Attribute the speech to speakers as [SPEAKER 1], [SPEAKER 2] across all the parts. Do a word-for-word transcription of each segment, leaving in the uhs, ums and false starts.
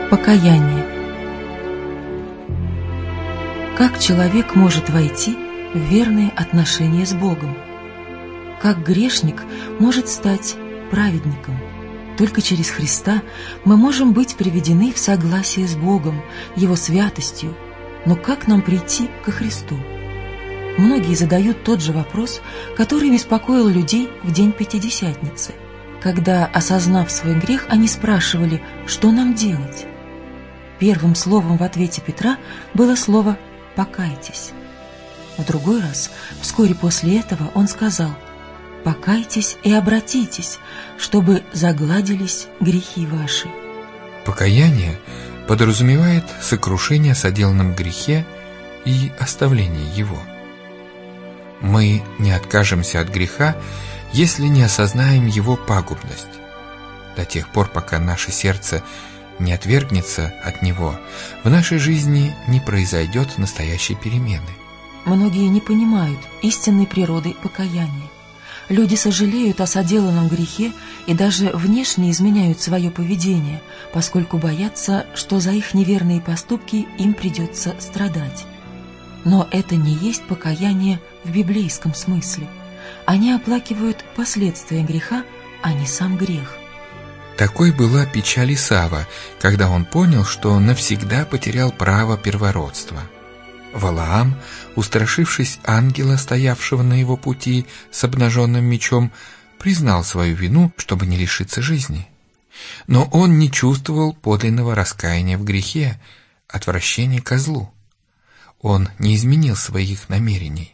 [SPEAKER 1] Покаяние. Как человек может войти в верные отношения с Богом? Как грешник может стать праведником? Только через Христа мы можем быть приведены в согласие с Богом, Его святостью. Но как нам прийти ко Христу? Многие задают тот же вопрос, который беспокоил людей в день Пятидесятницы, когда, осознав свой грех, они спрашивали, что нам делать. Первым словом в ответе Петра было слово «покайтесь». В другой раз, вскоре после этого, он сказал: «Покайтесь и обратитесь, чтобы загладились грехи ваши».
[SPEAKER 2] Покаяние подразумевает сокрушение о соделанном грехе и оставление его. Мы не откажемся от греха, если не осознаем его пагубность. До тех пор, пока наше сердце не отвергнется от него, в нашей жизни не произойдет настоящей перемены.
[SPEAKER 1] Многие не понимают истинной природы покаяния. Люди сожалеют о соделанном грехе и даже внешне изменяют свое поведение, поскольку боятся, что за их неверные поступки им придется страдать. Но это не есть покаяние в библейском смысле. Они оплакивают последствия греха, а не сам грех.
[SPEAKER 2] Такой была печаль Исава, когда он понял, что навсегда потерял право первородства. Валаам, устрашившись ангела, стоявшего на его пути с обнаженным мечом, признал свою вину, чтобы не лишиться жизни. Но он не чувствовал подлинного раскаяния в грехе, отвращения ко злу. Он не изменил своих намерений.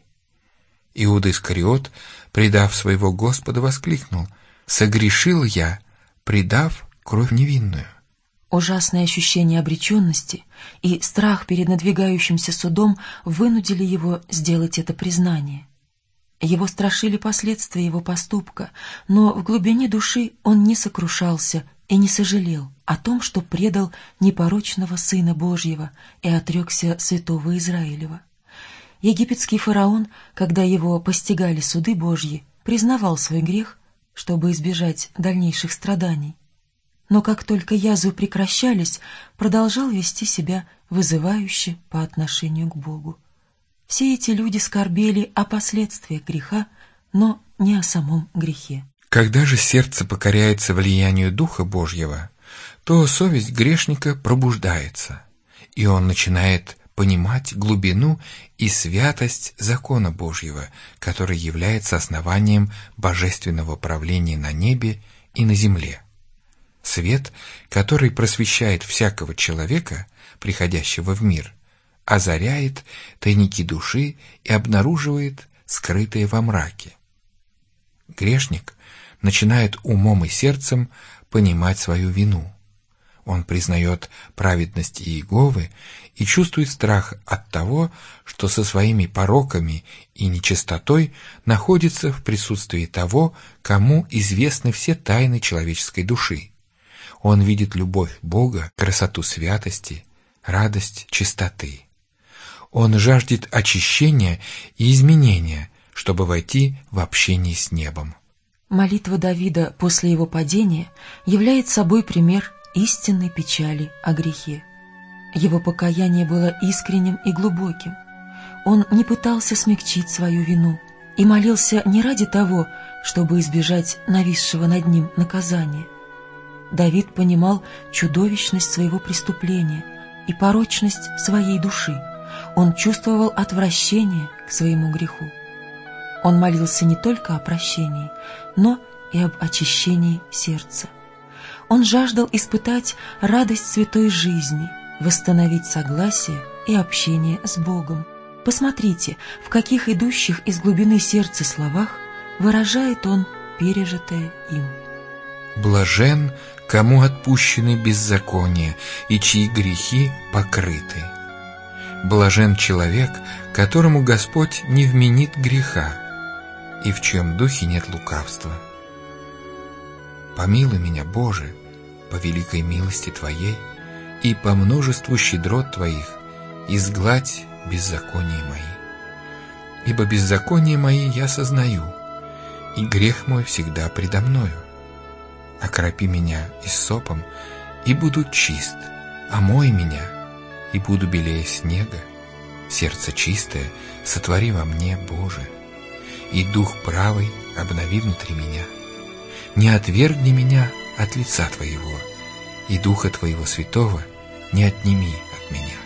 [SPEAKER 2] Иуда Искариот, предав своего Господа, воскликнул: «Согрешил я, предав кровь невинную».
[SPEAKER 1] Ужасное ощущение обреченности и страх перед надвигающимся судом вынудили его сделать это признание. Его страшили последствия его поступка, но в глубине души он не сокрушался и не сожалел о том, что предал непорочного Сына Божьего и отрекся святого Израилева. Египетский фараон, когда его постигали суды Божьи, признавал свой грех, чтобы избежать дальнейших страданий. Но как только язвы прекращались, продолжал вести себя вызывающе по отношению к Богу. Все эти люди скорбели о последствиях греха, но не о самом грехе.
[SPEAKER 2] Когда же сердце покоряется влиянию Духа Божьего, то совесть грешника пробуждается, и он начинает понимать глубину и святость закона Божьего, который является основанием божественного правления на небе и на земле. Свет, который просвещает всякого человека, приходящего в мир, озаряет тайники души и обнаруживает скрытые во мраке. Грешник начинает умом и сердцем понимать свою вину. Он признает праведность Иеговы и чувствует страх от того, что со своими пороками и нечистотой находится в присутствии того, кому известны все тайны человеческой души. Он видит любовь Бога, красоту святости, радость чистоты. Он жаждет очищения и изменения, чтобы войти в общение с небом.
[SPEAKER 1] Молитва Давида после его падения является собой пример истинной печали о грехе. Его покаяние было искренним и глубоким. Он не пытался смягчить свою вину и молился не ради того, чтобы избежать нависшего над ним наказания. Давид понимал чудовищность своего преступления и порочность своей души. Он чувствовал отвращение к своему греху. Он молился не только о прощении, но и об очищении сердца. Он жаждал испытать радость святой жизни, восстановить согласие и общение с Богом. Посмотрите, в каких идущих из глубины сердца словах выражает он пережитое им.
[SPEAKER 2] Блажен, кому отпущены беззакония и чьи грехи покрыты. Блажен человек, которому Господь не вменит греха, и в чьем духе нет лукавства. Помилуй меня, Боже, по великой милости Твоей и по множеству щедрот Твоих, изгладь беззакония мои. Ибо беззакония мои я сознаю, и грех мой всегда предо мною. Окропи меня иссопом, и буду чист, омой меня, и буду белее снега. Сердце чистое сотвори во мне, Боже, и дух правый обнови внутри меня. Не отвергни меня от лица Твоего, и Духа Твоего Святого не отними от меня.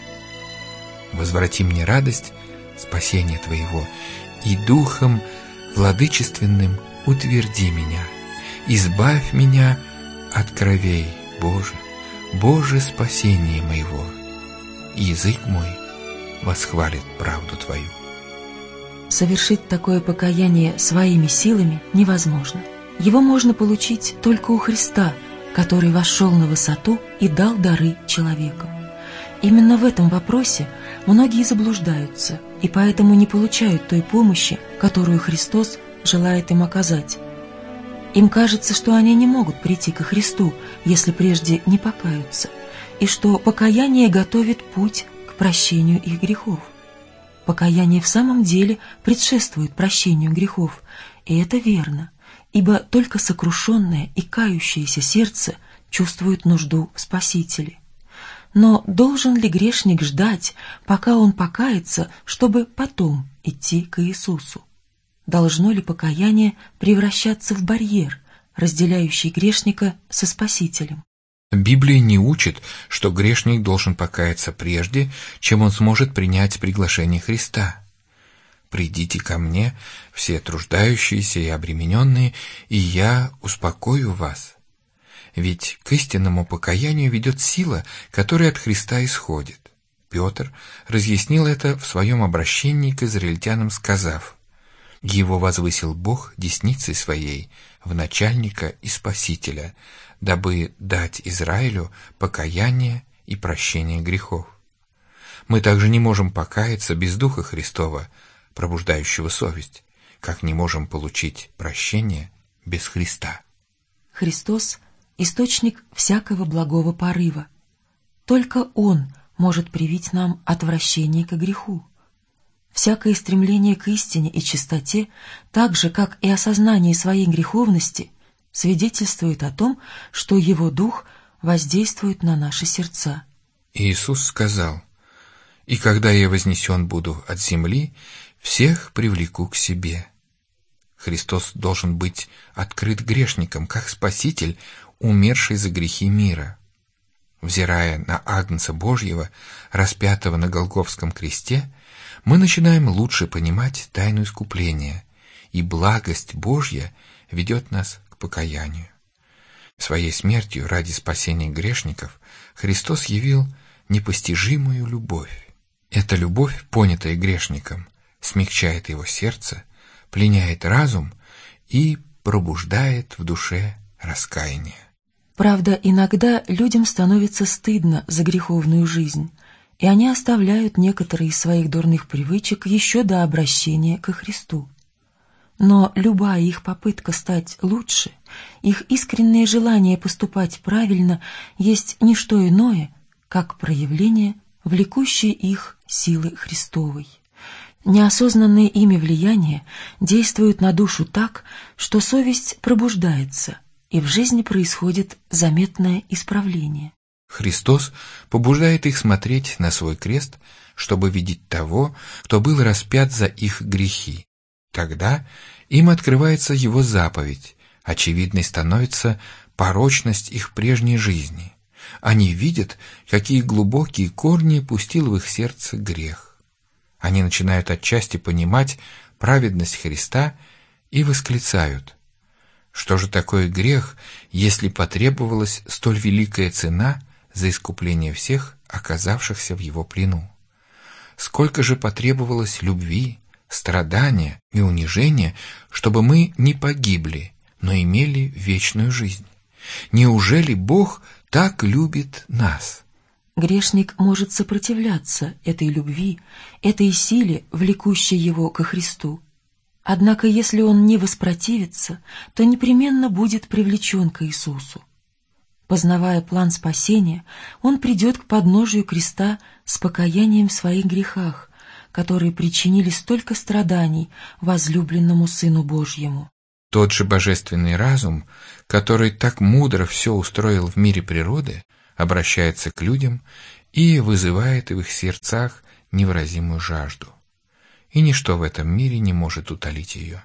[SPEAKER 2] Возврати мне радость спасения Твоего, и Духом владычественным утверди меня. Избавь меня от кровей, Боже, Боже, спасение моего. И язык мой восхвалит правду Твою.
[SPEAKER 1] Совершить такое покаяние своими силами невозможно. Его можно получить только у Христа, который вошел на высоту и дал дары человеку. Именно в этом вопросе многие заблуждаются и поэтому не получают той помощи, которую Христос желает им оказать. Им кажется, что они не могут прийти ко Христу, если прежде не покаются, и что покаяние готовит путь к прощению их грехов. Покаяние в самом деле предшествует прощению грехов, и это верно, ибо только сокрушенное и кающееся сердце чувствует нужду в Спасителе. Но должен ли грешник ждать, пока он покается, чтобы потом идти к Иисусу? Должно ли покаяние превращаться в барьер, разделяющий грешника со Спасителем?
[SPEAKER 2] Библия не учит, что грешник должен покаяться прежде, чем он сможет принять приглашение Христа. «Придите ко мне, все труждающиеся и обремененные, и я успокою вас». Ведь к истинному покаянию ведет сила, которая от Христа исходит. Петр разъяснил это в своем обращении к израильтянам, сказав: «Его возвысил Бог десницей Своей в начальника и спасителя, дабы дать Израилю покаяние и прощение грехов». Мы также не можем покаяться без Духа Христова, пробуждающего совесть, как не можем получить прощение без Христа.
[SPEAKER 1] Христос — источник всякого благого порыва. Только Он может привить нам отвращение к греху. Всякое стремление к истине и чистоте, так же, как и осознание своей греховности, свидетельствует о том, что Его Дух воздействует на наши сердца.
[SPEAKER 2] Иисус сказал: «И когда я вознесен буду от земли, всех привлеку к себе». Христос должен быть открыт грешникам, как Спаситель, умерший за грехи мира. Взирая на Агнца Божьего, распятого на Голгофском кресте, мы начинаем лучше понимать тайну искупления, и благость Божья ведет нас к покаянию. Своей смертью ради спасения грешников Христос явил непостижимую любовь. Эта любовь, понятая грешником, смягчает его сердце, пленяет разум и пробуждает в душе раскаяние.
[SPEAKER 1] Правда, иногда людям становится стыдно за греховную жизнь, и они оставляют некоторые из своих дурных привычек еще до обращения ко Христу. Но любая их попытка стать лучше, их искреннее желание поступать правильно есть не что иное, как проявление влекущей их силы Христовой. Неосознанные ими влияния действуют на душу так, что совесть пробуждается, и в жизни происходит заметное исправление.
[SPEAKER 2] Христос побуждает их смотреть на свой крест, чтобы видеть того, кто был распят за их грехи. Тогда им открывается Его заповедь, очевидной становится порочность их прежней жизни. Они видят, какие глубокие корни пустил в их сердце грех. Они начинают отчасти понимать праведность Христа и восклицают: что же такое грех, если потребовалась столь великая цена за искупление всех, оказавшихся в Его плену? Сколько же потребовалось любви, страдания и унижения, чтобы мы не погибли, но имели вечную жизнь? Неужели Бог так любит нас?
[SPEAKER 1] Грешник может сопротивляться этой любви, этой силе, влекущей его ко Христу. Однако, если он не воспротивится, то непременно будет привлечен к Иисусу. Познавая план спасения, он придет к подножию креста с покаянием в своих грехах, которые причинили столько страданий возлюбленному Сыну Божьему.
[SPEAKER 2] Тот же божественный разум, который так мудро все устроил в мире природы, обращается к людям и вызывает в их сердцах невыразимую жажду. И ничто в этом мире не может утолить ее.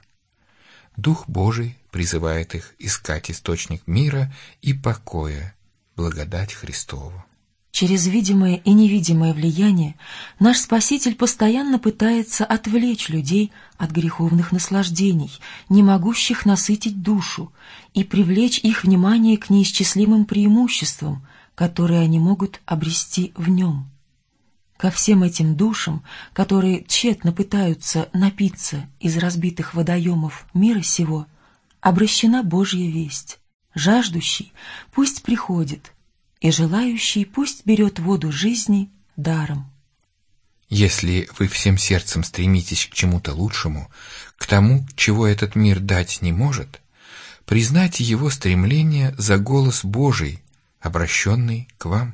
[SPEAKER 2] Дух Божий призывает их искать источник мира и покоя, благодать Христову.
[SPEAKER 1] Через видимое и невидимое влияние наш Спаситель постоянно пытается отвлечь людей от греховных наслаждений, не могущих насытить душу, и привлечь их внимание к неисчислимым преимуществам, которые они могут обрести в нем. Ко всем этим душам, которые тщетно пытаются напиться из разбитых водоемов мира сего, обращена Божья весть. Жаждущий пусть приходит, и желающий пусть берет воду жизни даром.
[SPEAKER 2] Если вы всем сердцем стремитесь к чему-то лучшему, к тому, чего этот мир дать не может, признайте его стремление за голос Божий, обращенный к вам.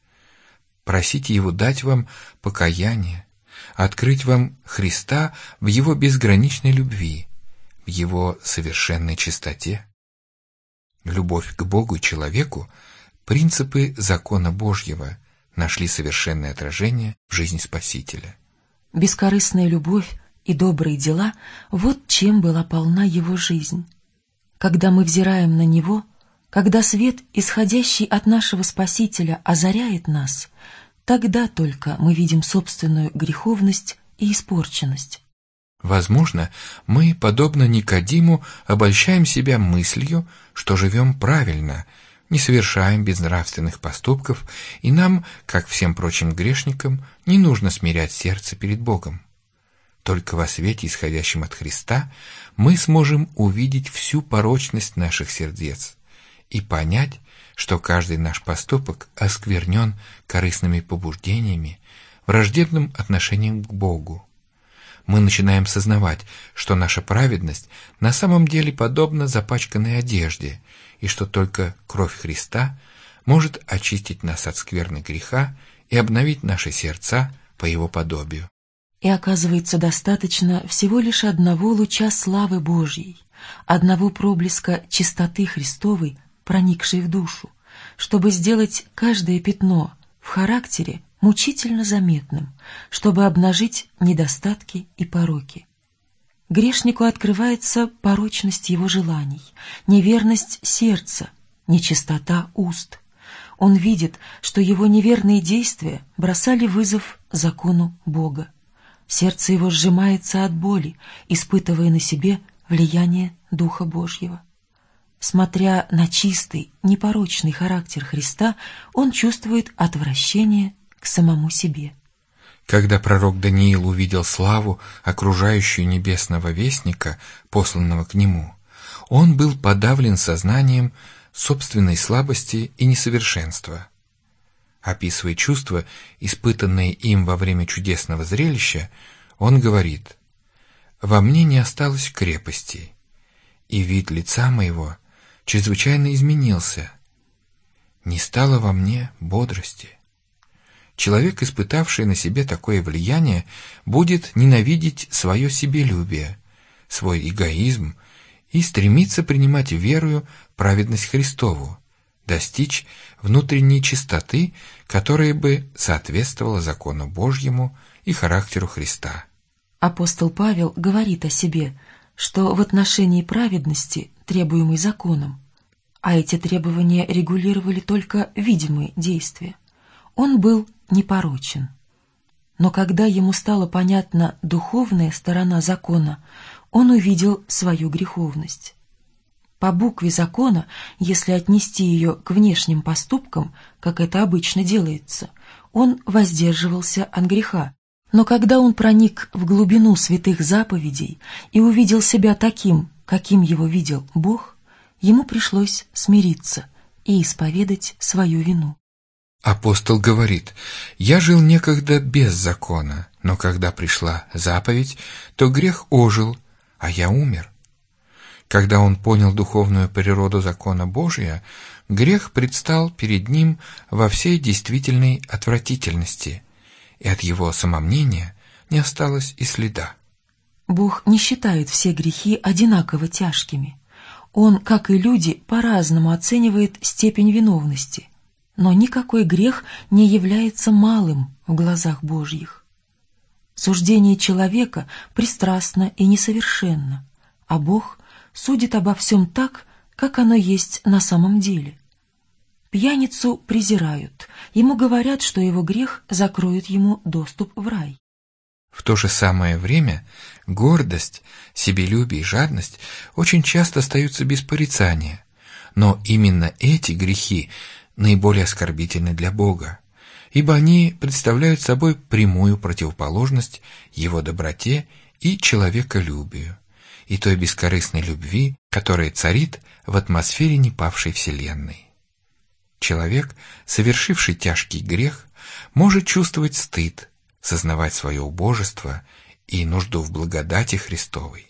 [SPEAKER 2] Просите его дать вам покаяние, открыть вам Христа в его безграничной любви, в его совершенной чистоте. Любовь к Богу и человеку, принципы закона Божьего, нашли совершенное отражение в жизни Спасителя.
[SPEAKER 1] Бескорыстная любовь и добрые дела — вот чем была полна его жизнь. Когда мы взираем на него, когда свет, исходящий от нашего Спасителя, озаряет нас, тогда только мы видим собственную греховность и испорченность.
[SPEAKER 2] Возможно, мы, подобно Никодиму, обольщаем себя мыслью, что живем правильно, не совершаем безнравственных поступков, и нам, как всем прочим грешникам, не нужно смирять сердце перед Богом. Только во свете, исходящем от Христа, мы сможем увидеть всю порочность наших сердец и понять, что каждый наш поступок осквернен корыстными побуждениями, враждебным отношением к Богу. Мы начинаем сознавать, что наша праведность на самом деле подобна запачканной одежде, и что только кровь Христа может очистить нас от скверны греха и обновить наши сердца по Его подобию.
[SPEAKER 1] И оказывается, достаточно всего лишь одного луча славы Божьей, одного проблеска чистоты Христовой, проникшей в душу, чтобы сделать каждое пятно в характере мучительно заметным, чтобы обнажить недостатки и пороки. Грешнику открывается порочность его желаний, неверность сердца, нечистота уст. Он видит, что его неверные действия бросали вызов закону Бога. Сердце его сжимается от боли, испытывая на себе влияние Духа Божьего. Смотря на чистый, непорочный характер Христа, он чувствует отвращение к самому себе.
[SPEAKER 2] Когда пророк Даниил увидел славу, окружающую небесного вестника, посланного к нему, он был подавлен сознанием собственной слабости и несовершенства. Описывая чувства, испытанные им во время чудесного зрелища, он говорит: «Во мне не осталось крепости, и вид лица моего чрезвычайно изменился. Не стало во мне бодрости». Человек, испытавший на себе такое влияние, будет ненавидеть свое себелюбие, свой эгоизм и стремиться принимать верою праведность Христову, достичь внутренней чистоты, которая бы соответствовала закону Божьему и характеру Христа.
[SPEAKER 1] Апостол Павел говорит о себе, что в отношении праведности, требуемой законом, а эти требования регулировали только видимые действия, он был непорочен. Но когда ему стала понятна духовная сторона закона, он увидел свою греховность. По букве закона, если отнести ее к внешним поступкам, как это обычно делается, он воздерживался от греха. Но когда он проник в глубину святых заповедей и увидел себя таким, каким его видел Бог, ему пришлось смириться и исповедать свою вину.
[SPEAKER 2] Апостол говорит: «Я жил некогда без закона, но когда пришла заповедь, то грех ожил, а я умер». Когда он понял духовную природу закона Божия, грех предстал перед ним во всей действительной отвратительности, и от его самомнения не осталось и следа.
[SPEAKER 1] Бог не считает все грехи одинаково тяжкими. Он, как и люди, по-разному оценивает степень виновности. Но никакой грех не является малым в глазах Божьих. Суждение человека пристрастно и несовершенно, а Бог судит обо всем так, как оно есть на самом деле. Пьяницу презирают, ему говорят, что его грех закроет ему доступ в рай.
[SPEAKER 2] В то же самое время гордость, себелюбие и жадность очень часто остаются без порицания, но именно эти грехи наиболее оскорбительны для Бога, ибо они представляют собой прямую противоположность Его доброте и человеколюбию, и той бескорыстной любви, которая царит в атмосфере непавшей вселенной. Человек, совершивший тяжкий грех, может чувствовать стыд, сознавать свое убожество и нужду в благодати Христовой.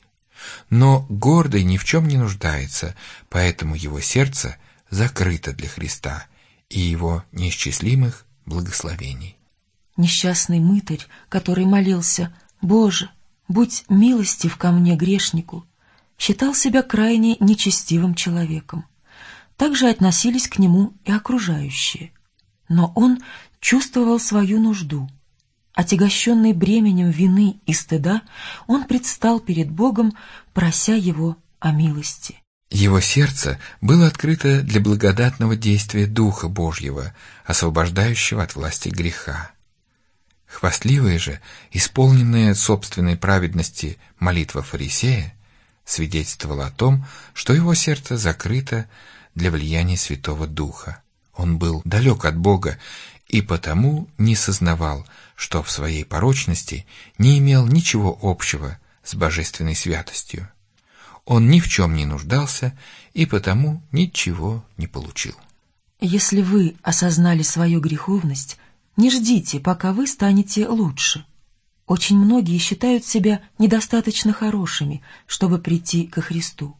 [SPEAKER 2] Но гордый ни в чем не нуждается, поэтому его сердце закрыто для Христа и Его неисчислимых благословений.
[SPEAKER 1] Несчастный мытарь, который молился: «Боже, будь милостив ко мне, грешнику», считал себя крайне нечестивым человеком. Также относились к нему и окружающие. Но он чувствовал свою нужду. Отягощенный бременем вины и стыда, он предстал перед Богом, прося Его о милости.
[SPEAKER 2] Его сердце было открыто для благодатного действия Духа Божьего, освобождающего от власти греха. Хвастливая же, исполненная собственной праведности молитва фарисея свидетельствовала о том, что его сердце закрыто для влияния Святого Духа. Он был далек от Бога и потому не сознавал, что в своей порочности не имел ничего общего с божественной святостью. Он ни в чем не нуждался и потому ничего не получил.
[SPEAKER 1] Если вы осознали свою греховность, не ждите, пока вы станете лучше. Очень многие считают себя недостаточно хорошими, чтобы прийти ко Христу.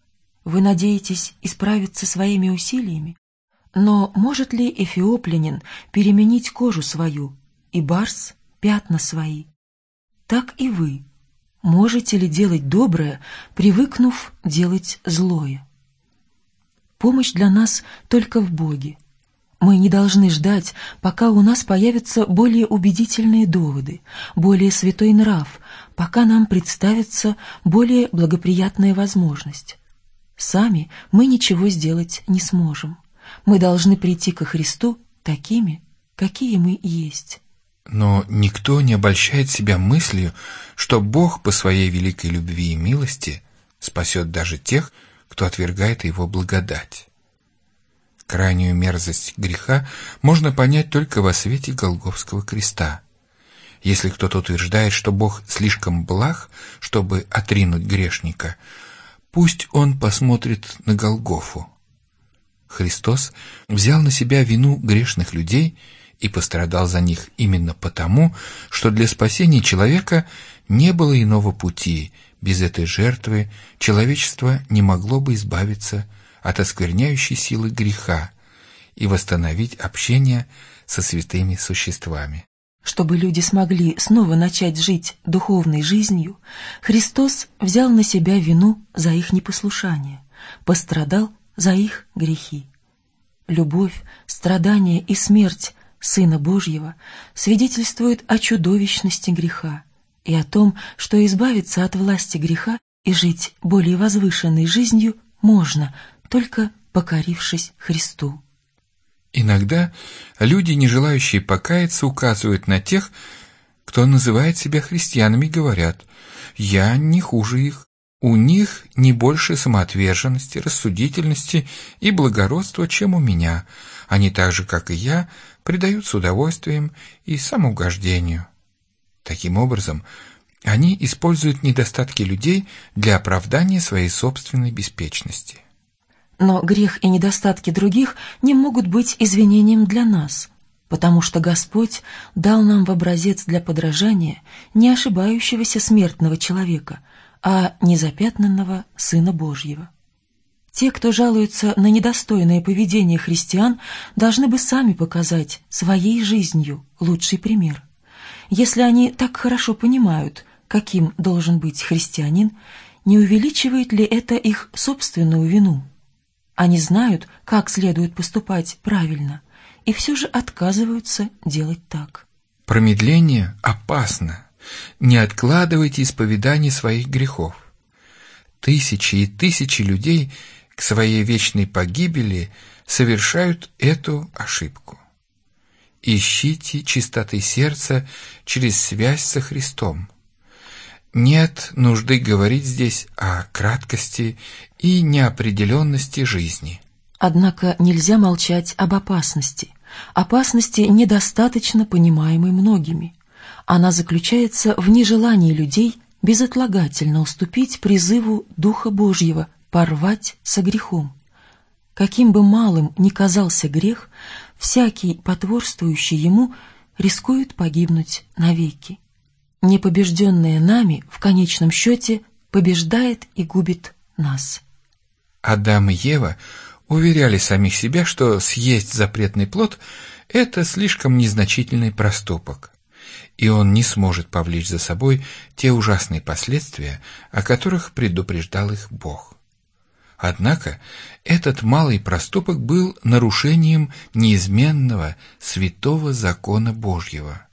[SPEAKER 1] Вы надеетесь исправиться своими усилиями? Но может ли эфиоплянин переменить кожу свою, и барс — пятна свои? Так и вы. Можете ли делать доброе, привыкнув делать злое? Помощь для нас только в Боге. Мы не должны ждать, пока у нас появятся более убедительные доводы, более святой нрав, пока нам представится более благоприятная возможность. Сами мы ничего сделать не сможем. Мы должны прийти ко Христу такими, какие мы есть.
[SPEAKER 2] Но никто не обольщает себя мыслью, что Бог по своей великой любви и милости спасет даже тех, кто отвергает Его благодать. Крайнюю мерзость греха можно понять только во свете Голгофского креста. Если кто-то утверждает, что Бог слишком благ, чтобы отринуть грешника, пусть он посмотрит на Голгофу. Христос взял на себя вину грешных людей и пострадал за них именно потому, что для спасения человека не было иного пути. Без этой жертвы человечество не могло бы избавиться от оскверняющей силы греха и восстановить общение со святыми существами.
[SPEAKER 1] Чтобы люди смогли снова начать жить духовной жизнью, Христос взял на себя вину за их непослушание, пострадал за их грехи. Любовь, страдание и смерть Сына Божьего свидетельствуют о чудовищности греха и о том, что избавиться от власти греха и жить более возвышенной жизнью можно, только покорившись Христу.
[SPEAKER 2] Иногда люди, не желающие покаяться, указывают на тех, кто называет себя христианами, и говорят: «Я не хуже их, у них не больше самоотверженности, рассудительности и благородства, чем у меня. Они так же, как и я, предаются удовольствием и самоугождению». Таким образом, они используют недостатки людей для оправдания своей собственной беспечности.
[SPEAKER 1] Но грех и недостатки других не могут быть извинением для нас, потому что Господь дал нам в образец для подражания не ошибающегося смертного человека, а незапятнанного Сына Божьего. Те, кто жалуются на недостойное поведение христиан, должны бы сами показать своей жизнью лучший пример. Если они так хорошо понимают, каким должен быть христианин, не увеличивает ли это их собственную вину? Они знают, как следует поступать правильно, и все же отказываются делать так.
[SPEAKER 2] Промедление опасно. Не откладывайте исповедание своих грехов. Тысячи и тысячи людей к своей вечной погибели совершают эту ошибку. Ищите чистоты сердца через связь со Христом. Нет нужды говорить здесь о краткости и неопределенности жизни.
[SPEAKER 1] Однако нельзя молчать об опасности. Опасности, недостаточно понимаемой многими. Она заключается в нежелании людей безотлагательно уступить призыву Духа Божьего порвать со грехом. Каким бы малым ни казался грех, всякий, потворствующий ему, рискует погибнуть навеки. Непобежденное нами, в конечном счете, побеждает и губит нас.
[SPEAKER 2] Адам и Ева уверяли самих себя, что съесть запретный плод – это слишком незначительный проступок, и он не сможет повлечь за собой те ужасные последствия, о которых предупреждал их Бог. Однако этот малый проступок был нарушением неизменного святого закона Божьего.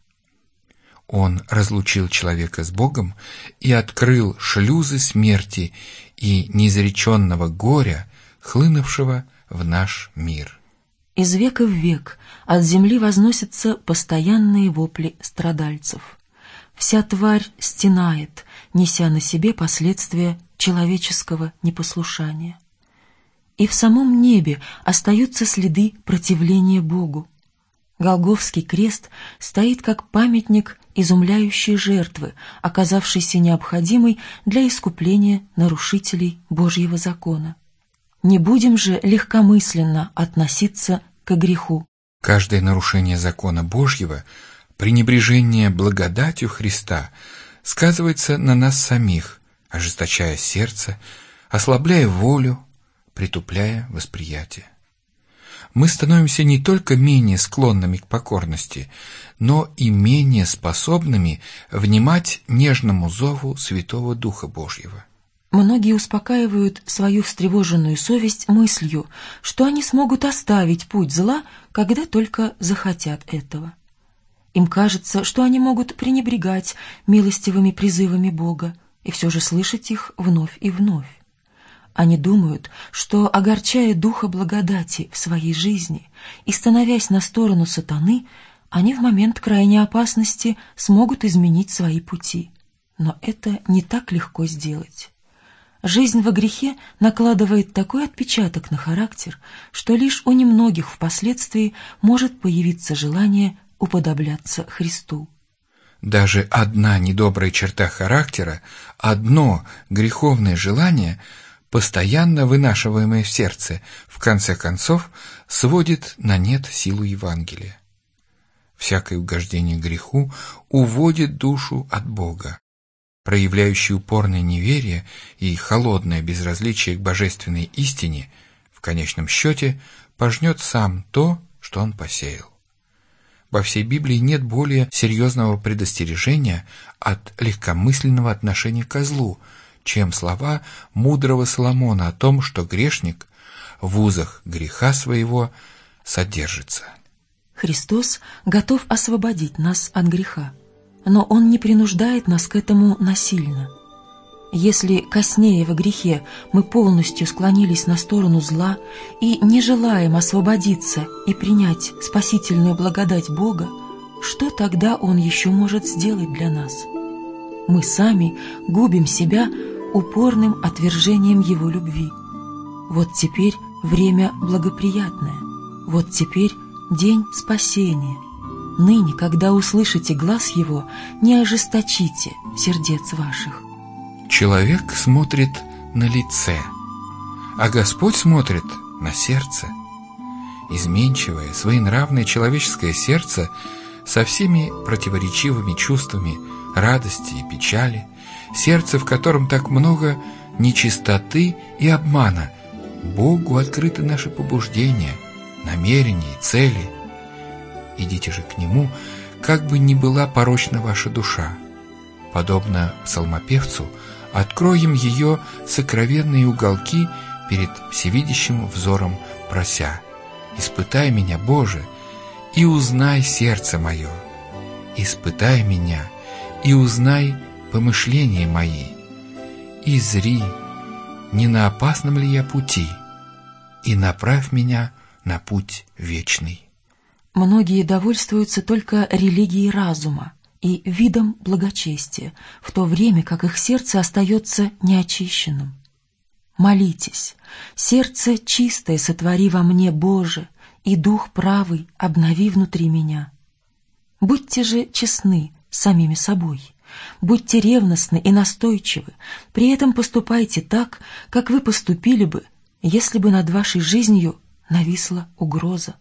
[SPEAKER 2] Он разлучил человека с Богом и открыл шлюзы смерти и неизреченного горя, хлынувшего в наш мир.
[SPEAKER 1] Из века в век от земли возносятся постоянные вопли страдальцев. Вся тварь стенает, неся на себе последствия человеческого непослушания. И в самом небе остаются следы противления Богу. Голгофский крест стоит как памятник изумляющей жертвы, оказавшейся необходимой для искупления нарушителей Божьего закона. Не будем же легкомысленно относиться к греху.
[SPEAKER 2] Каждое нарушение закона Божьего, пренебрежение благодатью Христа сказывается на нас самих, ожесточая сердце, ослабляя волю, притупляя восприятие. Мы становимся не только менее склонными к покорности, но и менее способными внимать нежному зову Святого Духа Божьего.
[SPEAKER 1] Многие успокаивают свою встревоженную совесть мыслью, что они смогут оставить путь зла, когда только захотят этого. Им кажется, что они могут пренебрегать милостивыми призывами Бога и все же слышать их вновь и вновь. Они думают, что, огорчая Духа благодати в своей жизни и становясь на сторону сатаны, они в момент крайней опасности смогут изменить свои пути. Но это не так легко сделать. Жизнь во грехе накладывает такой отпечаток на характер, что лишь у немногих впоследствии может появиться желание уподобляться Христу.
[SPEAKER 2] Даже одна недобрая черта характера, одно греховное желание, постоянно вынашиваемое в сердце, в конце концов сводит на нет силу Евангелия. Всякое угождение греху уводит душу от Бога. Проявляющий упорное неверие и холодное безразличие к божественной истине в конечном счете пожнет сам то, что он посеял. Во всей Библии нет более серьезного предостережения от легкомысленного отношения к злу, чем слова мудрого Соломона о том, что грешник в узах греха своего содержится.
[SPEAKER 1] Христос готов освободить нас от греха, но Он не принуждает нас к этому насильно. Если, коснея во грехе, мы полностью склонились на сторону зла и не желаем освободиться и принять спасительную благодать Бога, что тогда Он еще может сделать для нас? Мы сами губим себя упорным отвержением Его любви. Вот теперь время благоприятное, вот теперь день спасения. Ныне, когда услышите глас Его, не ожесточите сердец ваших.
[SPEAKER 2] Человек смотрит на лице, а Господь смотрит на сердце. Изменчивое, своенравное человеческое сердце со всеми противоречивыми чувствами радости и печали, сердце, в котором так много нечистоты и обмана. Богу открыты наши побуждения, намерения и цели. Идите же к Нему, как бы ни была порочна ваша душа. Подобно псалмопевцу, откроем ее сокровенные уголки перед всевидящим взором прося: «Испытай меня, Боже, и узнай сердце мое, испытай меня, и узнай помышления мои, и зри, не на опасном ли я пути, и направь меня на путь вечный».
[SPEAKER 1] Многие довольствуются только религией разума и видом благочестия, в то время как их сердце остается неочищенным. Молитесь: «Сердце чистое сотвори во мне, Боже, и дух правый обнови внутри меня». Будьте же честны с самими собой, будьте ревностны и настойчивы, при этом поступайте так, как вы поступили бы, если бы над вашей жизнью нависла угроза.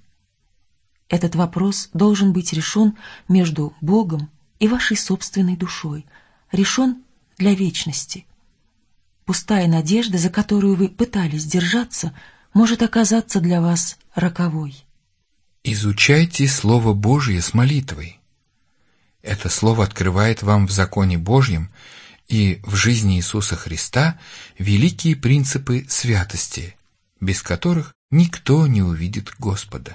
[SPEAKER 1] Этот вопрос должен быть решен между Богом и вашей собственной душой, решен для вечности. Пустая надежда, за которую вы пытались держаться, может оказаться для вас роковой.
[SPEAKER 2] Изучайте Слово Божие с молитвой. Это Слово открывает вам в законе Божьем и в жизни Иисуса Христа великие принципы святости, без которых никто не увидит Господа.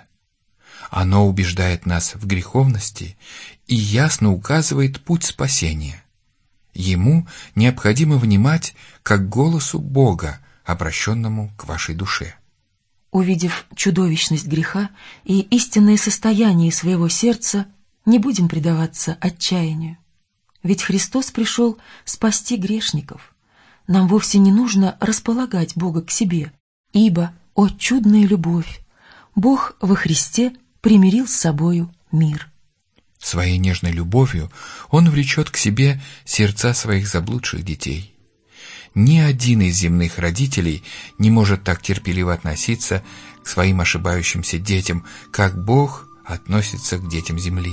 [SPEAKER 2] Оно убеждает нас в греховности и ясно указывает путь спасения. Ему необходимо внимать как к голосу Бога, обращенному к вашей душе.
[SPEAKER 1] Увидев чудовищность греха и истинное состояние своего сердца, не будем предаваться отчаянию. Ведь Христос пришел спасти грешников. Нам вовсе не нужно располагать Бога к себе, ибо, о чудная любовь, Бог во Христе примирил с собою мир.
[SPEAKER 2] Своей нежной любовью Он влечет к себе сердца своих заблудших детей. Ни один из земных родителей не может так терпеливо относиться к своим ошибающимся детям, как Бог относится к детям земли.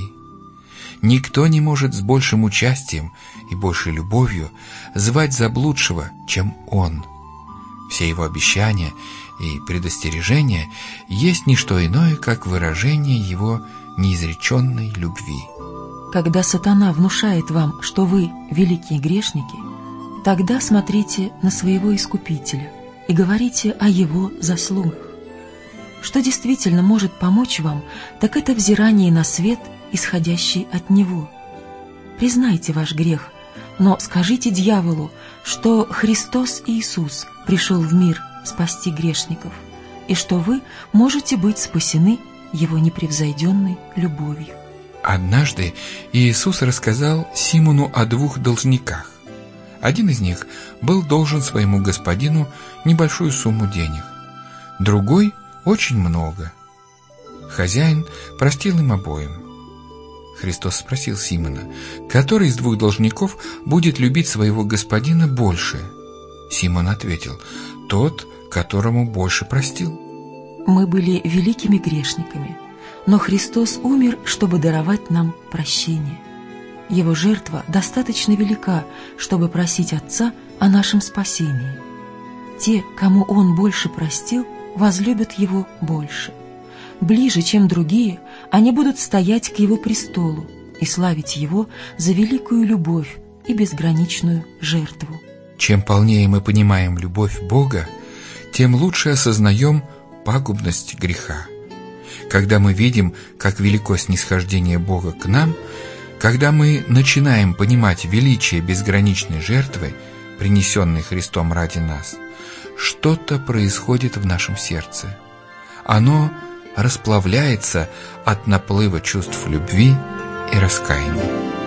[SPEAKER 2] Никто не может с большим участием и большей любовью звать заблудшего, чем Он. Все Его обещания и предостережения есть не что иное, как выражение Его неизреченной любви.
[SPEAKER 1] Когда сатана внушает вам, что вы великие грешники, тогда смотрите на своего Искупителя и говорите о Его заслугах. Что действительно может помочь вам, так это взирание на свет, исходящий от Него. Признайте ваш грех, но скажите дьяволу, что Христос Иисус пришел в мир спасти грешников, и что вы можете быть спасены Его непревзойденной любовью.
[SPEAKER 2] Однажды Иисус рассказал Симону о двух должниках. Один из них был должен своему господину небольшую сумму денег, другой — очень много. Хозяин простил им обоим. Христос спросил Симона, который из двух должников будет любить своего господина больше. Симон ответил: тот, которому больше простил.
[SPEAKER 1] Мы были великими грешниками, но Христос умер, чтобы даровать нам прощение. Его жертва достаточно велика, чтобы просить Отца о нашем спасении. Те, кому Он больше простил, возлюбят Его больше. Ближе, чем другие, они будут стоять к Его престолу и славить Его за великую любовь и безграничную жертву.
[SPEAKER 2] Чем полнее мы понимаем любовь Бога, тем лучше осознаем пагубность греха. Когда мы видим, как велико снисхождение Бога к нам, когда мы начинаем понимать величие безграничной жертвы, принесенной Христом ради нас, что-то происходит в нашем сердце. Оно расплавляется от наплыва чувств любви и раскаяния.